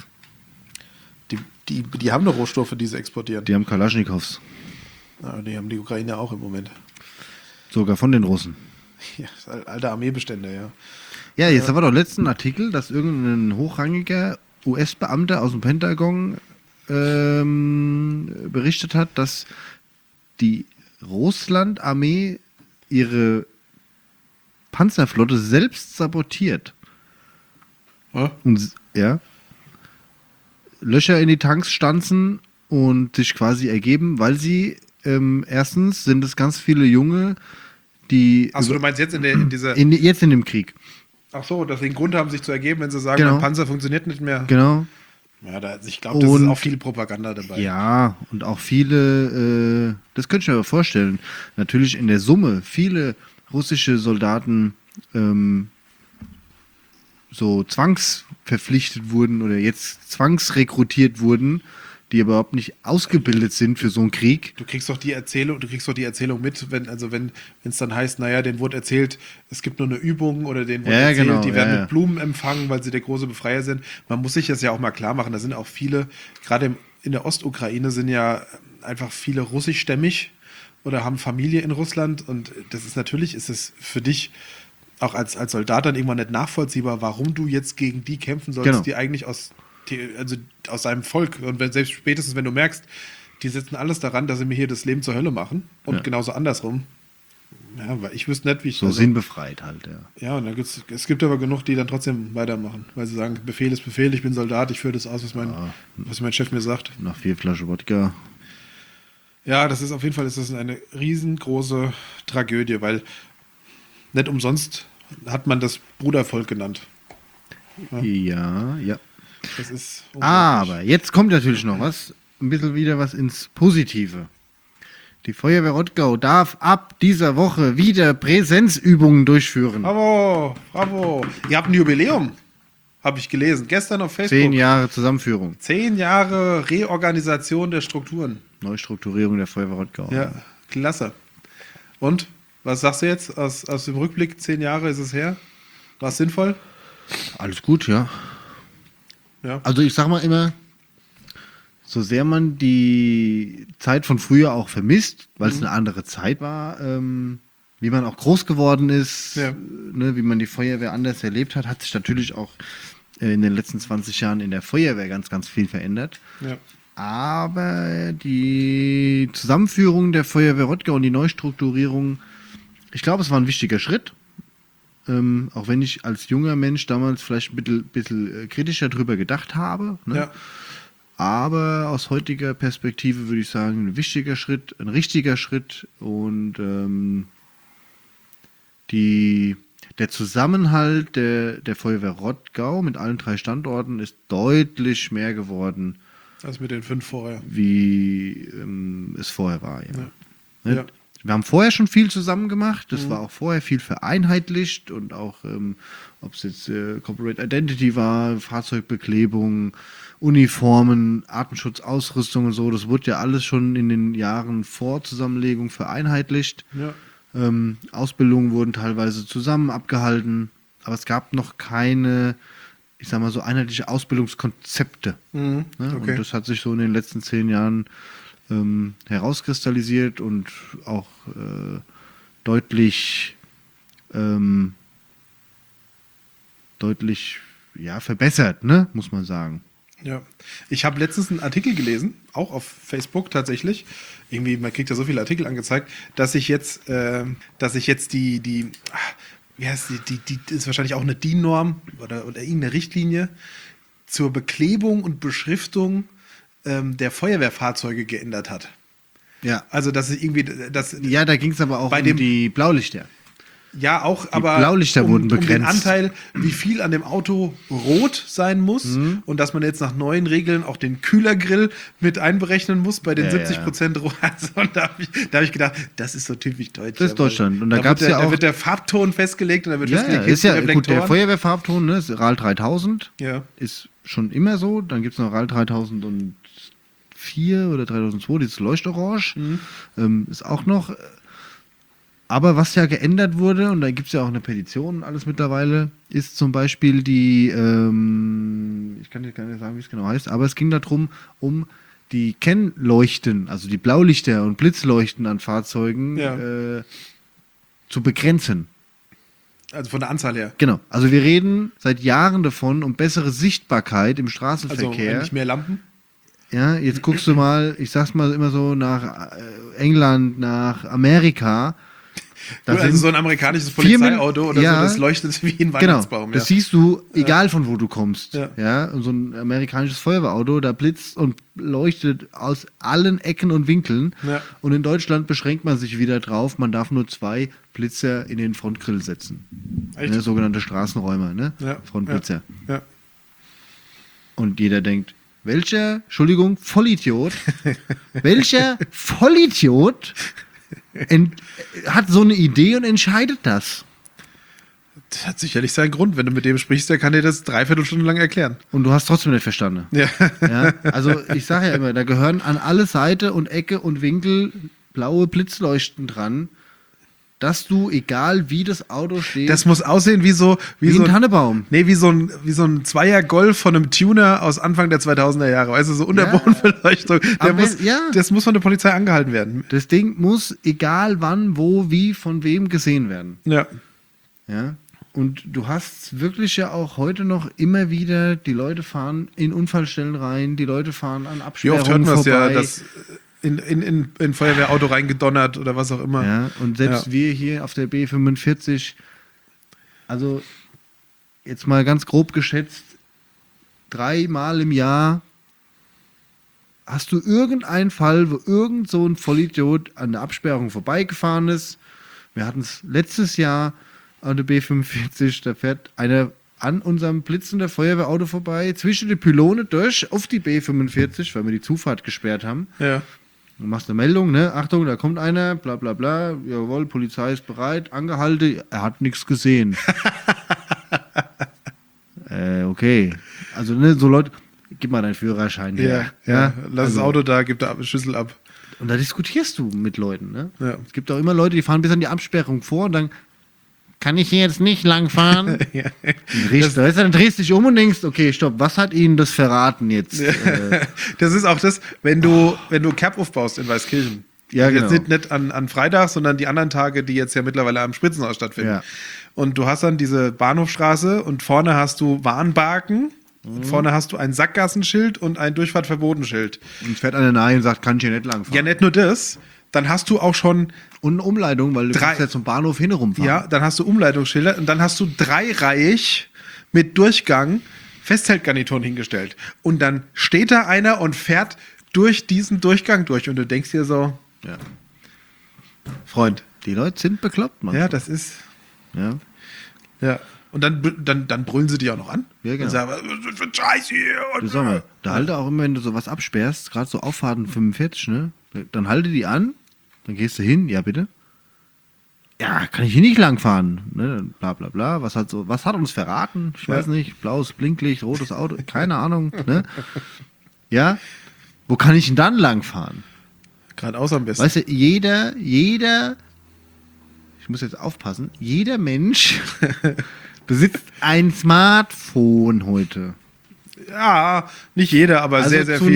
Die haben nur Rohstoffe, die sie exportieren. Die haben Kalaschnikows. Ja, die haben die Ukraine auch im Moment. Sogar von den Russen. Ja, alte Armeebestände, ja. Ja, jetzt war doch letzten Artikel, dass irgendein hochrangiger US-Beamter aus dem Pentagon berichtet hat, dass die Russland-Armee ihre Panzerflotte selbst sabotiert. Ja? Und Löcher in die Tanks stanzen und sich quasi ergeben, weil sie erstens sind es ganz viele Junge, die Achso, du meinst jetzt in dieser. jetzt in dem Krieg. Ach so, dass sie einen Grund haben, sich zu ergeben, wenn sie sagen, Genau. mein Panzer funktioniert nicht mehr. Genau. Ja, ich glaube, das ist Und- auch viel Propaganda dabei. Ja, und auch viele, das könnte ich mir aber vorstellen, natürlich in der Summe viele russische Soldaten so zwangsverpflichtet wurden oder jetzt zwangsrekrutiert wurden, die überhaupt nicht ausgebildet sind für so einen Krieg. Du kriegst doch die Erzählung mit, wenn es dann heißt, naja, denen wurde erzählt, es gibt nur eine Übung oder denen wurde Ja, erzählt, genau, die werden ja, ja. mit Blumen empfangen, weil sie der große Befreier sind. Man muss sich das ja auch mal klar machen. Da sind auch viele, gerade in der Ostukraine sind ja einfach viele russischstämmig oder haben Familie in Russland und das ist natürlich, ist es für dich auch als Soldat dann irgendwann nicht nachvollziehbar, warum du jetzt gegen die kämpfen sollst, Genau. die eigentlich aus seinem Volk und selbst spätestens, wenn du merkst, die setzen alles daran, dass sie mir hier das Leben zur Hölle machen und Ja. genauso andersrum. Ja, weil ich wüsste nicht, wie ich So sinnbefreit halt, ja. Ja, und es gibt aber genug, die dann trotzdem weitermachen, weil sie sagen, Befehl ist Befehl, ich bin Soldat, ich führe das aus, was mein Chef mir sagt. Nach 4 Flaschen Wodka. Ja, das ist auf jeden Fall ist das eine riesengroße Tragödie, weil nicht umsonst hat man das Brudervolk genannt. Ja, ja. Das ist Aber jetzt kommt natürlich noch was, ein bisschen wieder was ins Positive. Die Feuerwehr Rottgau darf ab dieser Woche wieder Präsenzübungen durchführen. Bravo, bravo. Ihr habt ein Jubiläum, habe ich gelesen. Gestern auf Facebook. 10 Jahre Zusammenführung. 10 Jahre Reorganisation der Strukturen. Neustrukturierung der Feuerwehr Rottgau. Ja, klasse. Und, was sagst du jetzt aus dem Rückblick? 10 Jahre ist es her. War es sinnvoll? Alles gut, ja. Ja. Also ich sag mal immer, so sehr man die Zeit von früher auch vermisst, weil es eine andere Zeit war, wie man auch groß geworden ist, Ja. ne, wie man die Feuerwehr anders erlebt hat, hat sich natürlich auch in den letzten 20 Jahren in der Feuerwehr ganz, ganz viel verändert. Ja. Aber die Zusammenführung der Feuerwehr Rottgau und die Neustrukturierung, ich glaube, es war ein wichtiger Schritt. Auch wenn ich als junger Mensch damals vielleicht ein bisschen kritischer drüber gedacht habe. Ne? Ja. Aber aus heutiger Perspektive würde ich sagen, ein wichtiger Schritt, ein richtiger Schritt. Und der Zusammenhalt der Feuerwehr Rottgau mit allen 3 Standorten ist deutlich mehr geworden, Das mit den 5 vorher. wie es vorher war. Ja. Ne? Ja. Wir haben vorher schon viel zusammen gemacht. Das war auch vorher viel vereinheitlicht und auch, ob es jetzt Corporate Identity war, Fahrzeugbeklebung, Uniformen, Atemschutzausrüstung und so. Das wurde ja alles schon in den Jahren vor Zusammenlegung vereinheitlicht. Ja. Ausbildungen wurden teilweise zusammen abgehalten, aber es gab noch keine, ich sag mal so, einheitliche Ausbildungskonzepte. Mhm. Ne? Okay. Und das hat sich so in den letzten 10 Jahren herauskristallisiert und auch deutlich ja, verbessert, ne? Muss man sagen. Ja, ich habe letztens einen Artikel gelesen, auch auf Facebook tatsächlich. Irgendwie, man kriegt ja so viele Artikel angezeigt, dass ich jetzt die wie heißt die ist wahrscheinlich auch eine DIN-Norm oder irgendeine Richtlinie zur Beklebung und Beschriftung der Feuerwehrfahrzeuge geändert hat. Ja. Also, dass es irgendwie, Ja, da ging es aber auch Bei um dem- die Blaulichter. ja, auch, aber Blaulichter wurden um den begrenzt. Anteil, wie viel an dem Auto rot sein muss und dass man jetzt nach neuen Regeln auch den Kühlergrill mit einberechnen muss bei den Ja, 70% rot. Also, und da hab ich gedacht, das ist so typisch deutsch. Das ist Deutschland. Und da wird gab's der, ja da auch- wird der Farbton festgelegt und da wird Ja, festgelegt, ist ja gut, der Reflektoren. Feuerwehrfarbton, ne, ist RAL 3000, Ja. ist schon immer so. Dann gibt es noch RAL 3004 oder 3002, dieses Leuchtorange, ist auch noch. Aber was ja geändert wurde, und da gibt es ja auch eine Petition und alles mittlerweile, ist zum Beispiel die, ich kann jetzt gar nicht sagen, wie es genau heißt, aber es ging darum, um die Kennleuchten, also die Blaulichter und Blitzleuchten an Fahrzeugen Ja. zu begrenzen. Also von der Anzahl her. Genau. Also wir reden seit Jahren davon, um bessere Sichtbarkeit im Also Straßenverkehr. eigentlich mehr Lampen. Ja, jetzt guckst du mal, ich sag's mal immer so, nach England, nach Amerika. Da Also sind so ein amerikanisches 4 Polizeiauto oder ja, so, das leuchtet wie ein Genau, Weihnachtsbaum. das siehst du, egal von wo du kommst. Ja. Ja, und so ein amerikanisches Feuerwehrauto, da blitzt und leuchtet aus allen Ecken und Winkeln. Ja. Und in Deutschland beschränkt man sich wieder drauf, man darf nur 2 Blitzer in den Frontgrill setzen. Echt? Ne, sogenannte Straßenräumer, ne? Ja. Frontblitzer. Ja. Und jeder denkt, welcher, Entschuldigung, Vollidiot, welcher Vollidiot hat so eine Idee und entscheidet das? Das hat sicherlich seinen Grund. Wenn du mit dem sprichst, der kann dir das 3/4 Stunde lang erklären. Und du hast trotzdem nicht verstanden. Ja. Ja? Also ich sage ja immer, da gehören an alle Seite und Ecke und Winkel blaue Blitzleuchten dran, dass du, egal wie das Auto steht, Das muss aussehen wie so ein Tannebaum. Nee, wie so ein Zweier-Golf von einem Tuner aus Anfang der 2000er Jahre. Weißt du, so Unterbodenbeleuchtung. Das muss von der Polizei angehalten werden. Das Ding muss, egal wann, wo, wie, von wem gesehen werden. Ja. Ja. Und du hast wirklich ja auch heute noch immer wieder, die Leute fahren in Unfallstellen rein, die Leute fahren an Wie Absperrungen oft hört man es vorbei. ja, dass in Feuerwehrauto reingedonnert oder was auch immer. Ja, und selbst Ja. wir hier auf der B45, also jetzt mal ganz grob geschätzt, 3 Mal im Jahr hast du irgendeinen Fall, wo irgend so ein Vollidiot an der Absperrung vorbeigefahren ist? Wir hatten es letztes Jahr an der B45, da fährt einer an unserem blitzenden Feuerwehrauto vorbei, zwischen die Pylone durch, auf die B45, weil wir die Zufahrt gesperrt haben. Ja. Du machst eine Meldung, ne? Achtung, da kommt einer, bla bla bla, jawohl, Polizei ist bereit, angehalten, er hat nichts gesehen. Okay. Also, ne, so Leute, gib mal deinen Führerschein her. Ja. Lass Also, das Auto da, gib da Schlüssel ab. und da diskutierst du mit Leuten, ne? Ja. Es gibt auch immer Leute, die fahren bis an die Absperrung vor und dann kann ich hier jetzt nicht langfahren. Ja. Dann drehst du dich um und denkst, okay, stopp, was hat Ihnen das verraten jetzt? Das ist auch das, wenn du Cap aufbaust in Weißkirchen. Ja, Jetzt genau. nicht an Freitag, sondern die anderen Tage, die jetzt ja mittlerweile am Spritzenhaus stattfinden. Ja. Und du hast dann diese Bahnhofstraße und vorne hast du Warnbarken, vorne hast du ein Sackgassenschild und ein Durchfahrtverbotenschild. Und fährt einer nahe und sagt, kann ich hier nicht langfahren. Ja, nicht nur das, dann hast du auch schon, Und eine Umleitung, weil du Drei- kannst ja zum Bahnhof hin rumfahren. ja, dann hast du Umleitungsschilder und dann hast du dreireihig mit Durchgang Festzeltgarnituren hingestellt. Und dann steht da einer und fährt durch diesen Durchgang durch und du denkst dir so, Ja. Freund, Die Leute sind bekloppt, Mann. ja, das ist, Ja. ja. Und dann brüllen sie dich auch noch an. Ja, genau. Und sagen, was ist das für ein Scheiß hier? Du Und, sag mal, da halte auch immer, wenn du sowas absperrst, gerade so Auffahrten 45, ne? Dann halte die an, dann gehst du hin, ja bitte. Ja, kann ich hier nicht langfahren, ne? Bla bla bla. Was hat uns verraten? Ich weiß nicht. Blaues Blinklicht, rotes Auto, keine Ahnung, ne? Ja? Wo kann ich denn dann langfahren? geradeaus am besten. Weißt du, jeder, ich muss jetzt aufpassen, jeder Mensch besitzt ein Smartphone heute. Ja, nicht jeder, aber Also sehr, sehr zu viele.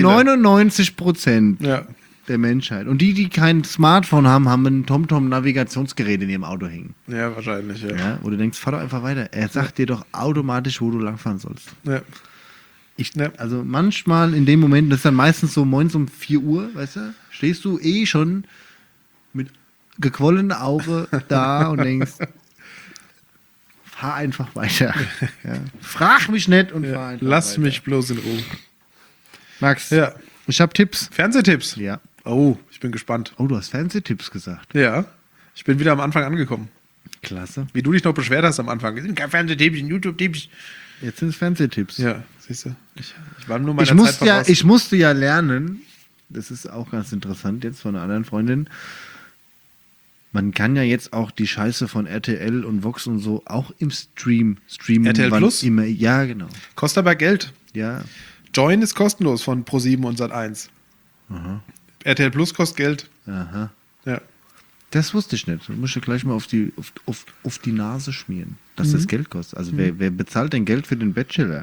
99% Ja. der Menschheit. Und die kein Smartphone haben, haben ein TomTom-Navigationsgerät in ihrem Auto hängen. Ja, wahrscheinlich, ja. Ja? Wo du denkst, fahr doch einfach weiter. Er sagt dir doch automatisch, wo du langfahren sollst. Ja. Ja. Also manchmal in dem Moment, das ist dann meistens so morgens um 4 Uhr, weißt du, stehst du schon mit gequollenem Auge da und denkst, fahr einfach weiter. Ja. Frag mich nicht und fahr einfach Lass weiter. mich bloß in Ruhe. Max, Ja. ich habe Tipps. Fernsehtipps. Ja. Oh, ich bin gespannt. Oh, du hast Fernsehtipps gesagt. Ja. Ich bin wieder am Anfang angekommen. Klasse. Wie du dich noch beschwert hast am Anfang. Es sind keine Fernsehtipps, YouTube-Tipps. Jetzt sind es Fernsehtipps. Ja, siehst du. Ich war nur meiner Ich Zeit voraus. musste ja lernen, das ist auch ganz interessant jetzt von einer anderen Freundin, man kann ja jetzt auch die Scheiße von RTL und Vox und so auch im streamen. RTL wann Plus? Immer. Ja, genau. Kostet aber Geld. Ja. Join ist kostenlos von Pro7 und Sat1. RTL Plus kostet Geld. Aha. Ja. Das wusste ich nicht. Das musst du gleich mal auf die Nase schmieren, dass das Geld kostet. Also wer bezahlt denn Geld für den Bachelor?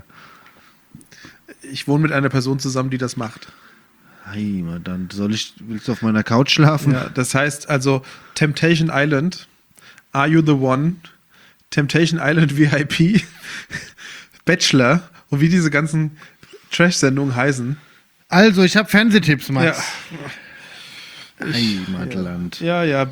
Ich wohne mit einer Person zusammen, die das macht. Hey, dann willst du auf meiner Couch schlafen? Ja, das heißt also Temptation Island, Are You the One, Temptation Island VIP, Bachelor und wie diese ganzen Trash-Sendungen heißen. Also, ich habe Fernsehtipps, Ja, Max. Heimatland. ja.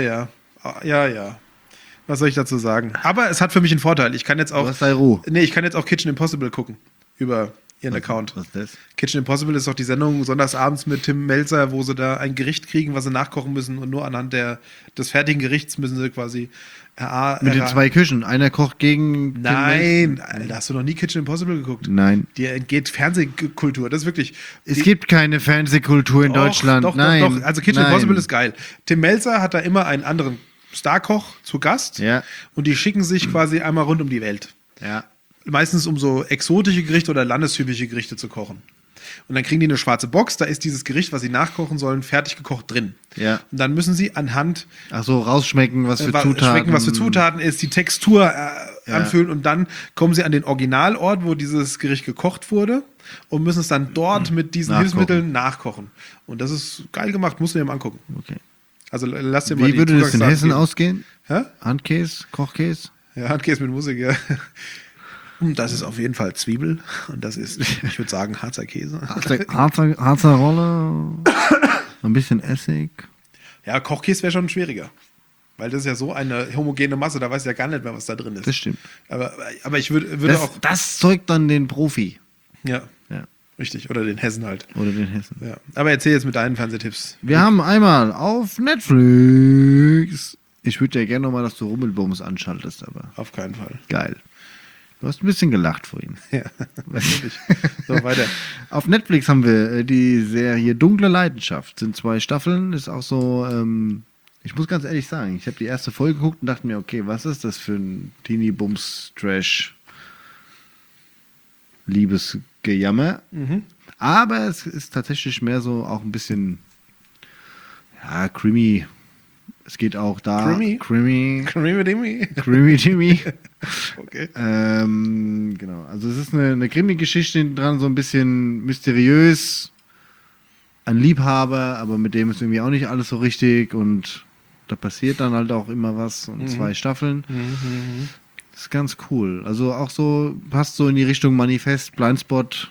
Was soll ich dazu sagen? Aber es hat für mich einen Vorteil. Ich kann jetzt auch, Du hast deine Ruhe. ich kann jetzt auch Kitchen Impossible gucken über ihren Account. Was ist das? Kitchen Impossible ist doch die Sendung sonntagsabends mit Tim Melzer, wo sie da ein Gericht kriegen, was sie nachkochen müssen und nur anhand des fertigen Gerichts müssen sie quasi Mit den zwei Küchen. Einer kocht gegen. Nein, da hast du noch nie Kitchen Impossible geguckt. Nein. Dir entgeht Fernsehkultur. Das ist wirklich. Es gibt keine Fernsehkultur in Deutschland. Doch, Nein. Doch. Also Kitchen Nein. Impossible ist geil. Tim Melzer hat da immer einen anderen Starkoch zu Gast. Ja. Und die schicken sich quasi einmal rund um die Welt. Ja. Meistens um so exotische Gerichte oder landestypische Gerichte zu kochen. Und dann kriegen die eine schwarze Box, da ist dieses Gericht, was sie nachkochen sollen, fertig gekocht drin. Ja. Und dann müssen sie anhand Ach so, rausschmecken, was für Zutaten. schmecken, was für Zutaten ist, die Textur anfühlen und dann kommen sie an den Originalort, wo dieses Gericht gekocht wurde und müssen es dann dort mit diesen Nachkochen. Hilfsmitteln nachkochen. Und das ist geil gemacht, musst du dir mal angucken. Okay. Also lass dir mal Wie die würde das in Zugangsdaten Hessen geben. ausgehen? Hä? Handkäse, Kochkäse? Ja, Handkäse mit Musik, ja. Das ist auf jeden Fall Zwiebel und das ist, ich würde sagen, Harzer Käse. Harzer Rolle, ein bisschen Essig. Ja, Kochkäse wäre schon schwieriger. Weil das ist ja so eine homogene Masse, da weiß ja gar nicht mehr, was da drin ist. Das stimmt. Aber ich würde auch. Das zeugt dann den Profi. Ja. Ja. Richtig, oder den Hessen halt. Oder den Hessen. Ja. Aber erzähl jetzt mit deinen Fernsehtipps. Wir haben einmal auf Netflix. Ich würde ja gerne nochmal, dass du Rummelbums anschaltest, aber Auf keinen Fall. geil. Du hast ein bisschen gelacht vorhin. Ja, natürlich. So, weiter. Auf Netflix haben wir die Serie Dunkle Leidenschaft. Sind 2 Staffeln. Ist auch so, ich muss ganz ehrlich sagen, ich habe die erste Folge geguckt und dachte mir, okay, was ist das für ein Teenie-Bums-Trash-Liebesgejammer? Aber es ist tatsächlich mehr so auch ein bisschen, ja, creamy. Es geht auch da. Creamy? Creamy. Creamy. Creamy Timmy. Okay. Genau. Also es ist eine Krimi-Geschichte hinten dran, so ein bisschen mysteriös. Ein Liebhaber, aber mit dem ist irgendwie auch nicht alles so richtig und da passiert dann halt auch immer was und 2 Staffeln. Das ist ganz cool. Also auch so, passt so in die Richtung Manifest, Blindspot.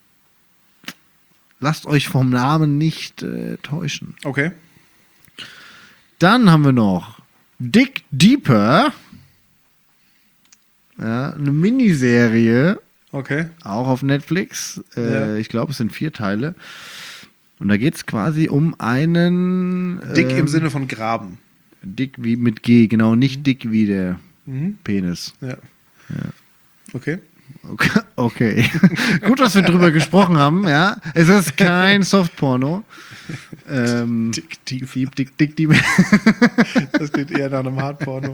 Lasst euch vom Namen nicht täuschen. Okay. Dann haben wir noch Dig Deeper. Ja, eine Miniserie, Okay. auch auf Netflix. Ja. Ich glaube, es sind 4 Teile. Und da geht es quasi um einen... Dick im Sinne von Graben. Dick wie mit G, genau, nicht dick wie der Penis. Ja. Okay. Okay. Gut, dass wir drüber gesprochen haben, ja. Es ist kein Softporno. Dick Deep. Dick. Das klingt eher nach einem Hardporno.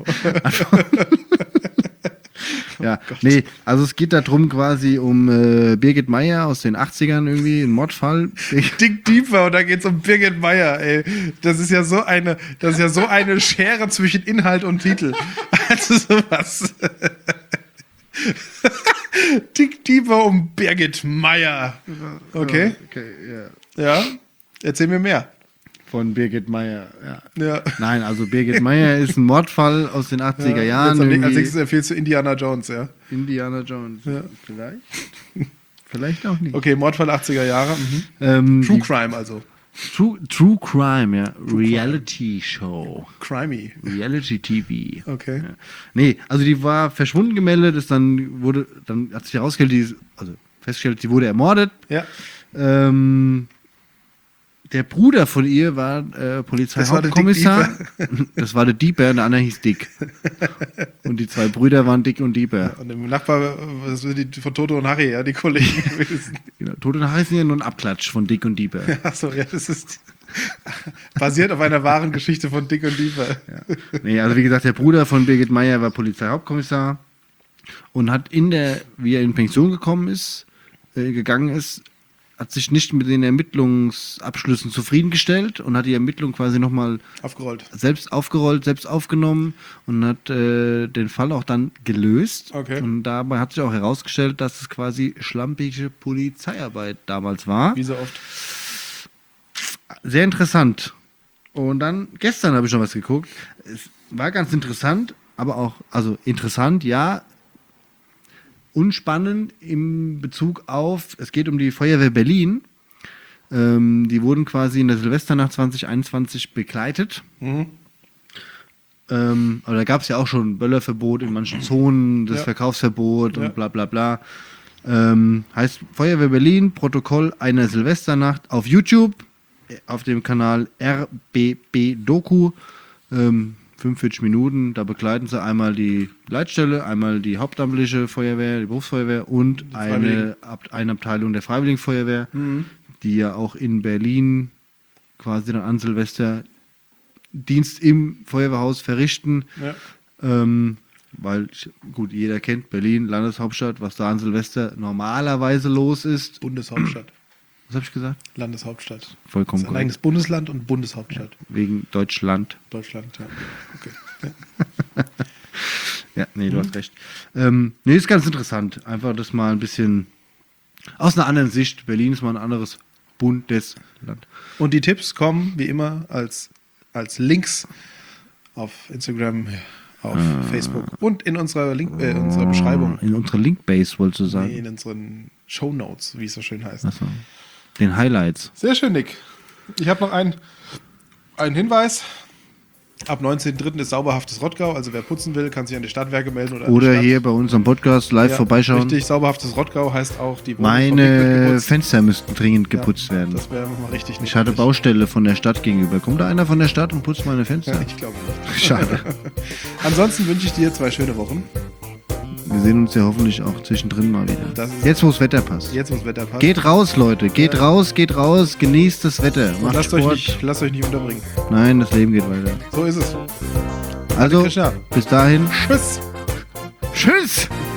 Ja, nee, also es geht darum quasi um Birgit Meyer aus den 80ern irgendwie, ein Mordfall. Dick Deeper und da geht's um Birgit Meyer, ey. Das ist ja so eine Schere zwischen Inhalt und Titel. Also sowas. Dick Deeper um Birgit Meyer. Okay. Okay, ja. Ja. Erzähl mir mehr. Von Birgit Meyer, ja. Ja. Nein, also Birgit Meyer ist ein Mordfall aus den 80er Jahren. Jetzt als irgendwie. nächstes empfiehlst du Indiana Jones, ja? Indiana Jones. Ja. Vielleicht. Vielleicht auch nicht. Okay, Mordfall 80er Jahre. True Die Crime also. True Crime, ja. Reality Show. Crimey. Reality TV. Okay. Ja. Nee, also die war verschwunden gemeldet, dann hat sich herausgestellt, festgestellt, sie wurde ermordet. Ja. Der Bruder von ihr war Polizeihauptkommissar. Das war der Dieper und der andere hieß Dick. Und die 2 Brüder waren Dick und Dieper. Und im Nachbar, das sind die von Toto und Harry, ja, die Kollegen gewesen. Genau. Tod und Harry sind ja nur ein Abklatsch von Dick und Dieper. Achso, ja, das ist basiert auf einer wahren Geschichte von Dick und Dieper. Ja. Nee, also wie gesagt, der Bruder von Birgit Meyer war Polizeihauptkommissar und hat wie er in Pension gegangen ist, hat sich nicht mit den Ermittlungsabschlüssen zufriedengestellt und hat die Ermittlung quasi nochmal selbst aufgerollt, selbst aufgenommen und hat den Fall auch dann gelöst. Okay. Und dabei hat sich auch herausgestellt, dass es quasi schlampige Polizeiarbeit damals war. Wie so oft. Sehr interessant. Und dann, gestern habe ich noch was geguckt. Es war ganz interessant, aber auch, also interessant, ja, unspannend im Bezug auf, es geht um die Feuerwehr Berlin. Die wurden quasi in der Silvesternacht 2021 begleitet. Aber da gab es ja auch schon Böllerverbot in manchen Zonen, das Verkaufsverbot und bla bla bla. Heißt Feuerwehr Berlin, Protokoll einer Silvesternacht auf YouTube, auf dem Kanal RBB Doku. 45 Minuten, da begleiten sie einmal die Leitstelle, einmal die hauptamtliche Feuerwehr, die Berufsfeuerwehr und eine Abteilung der Freiwilligenfeuerwehr, die ja auch in Berlin quasi dann an Silvester Dienst im Feuerwehrhaus verrichten. Ja. Weil, gut, jeder kennt Berlin, Landeshauptstadt, was da an Silvester normalerweise los ist. Bundeshauptstadt. Was habe ich gesagt? Landeshauptstadt. Vollkommen das ist ein eigenes Bundesland und Bundeshauptstadt. Ja, wegen Deutschland. Deutschland, ja. Okay. Ja, ja, nee, du hast recht. Nee, ist ganz interessant. Einfach das mal ein bisschen aus einer anderen Sicht. Berlin ist mal ein anderes Bundesland. Und die Tipps kommen, wie immer, als Links auf Instagram, auf Facebook und in unserer unserer Beschreibung. In unserer Linkbase, wolltest du sagen? Nee, in unseren Shownotes, wie es so schön heißt. Achso. Den Highlights. Sehr schön, Nick. Ich habe noch einen Hinweis. Ab 19.03. ist sauberhaftes Rottgau. Also wer putzen will, kann sich an die Stadtwerke melden. Oder, an die Oder Stadt. hier bei unserem Podcast live vorbeischauen. Richtig, sauberhaftes Rottgau heißt auch die Wohnung Meine Fenster müssten dringend geputzt werden. Das wäre mal richtig Ich hatte Baustelle von der Stadt gegenüber. Kommt da einer von der Stadt und putzt meine Fenster? Ja, ich glaube nicht. Schade. Ansonsten wünsche ich dir 2 schöne Wochen. Wir sehen uns ja hoffentlich auch zwischendrin mal wieder. Das ist Jetzt, wo das Wetter passt. Jetzt, wo das Wetter passt. Geht raus, Leute. Geht raus, genießt das Wetter. Und Macht lasst Sport. euch nicht unterbringen. Nein, das Leben geht weiter. So ist es. Also, Krishna. bis dahin. Tschüss. Tschüss!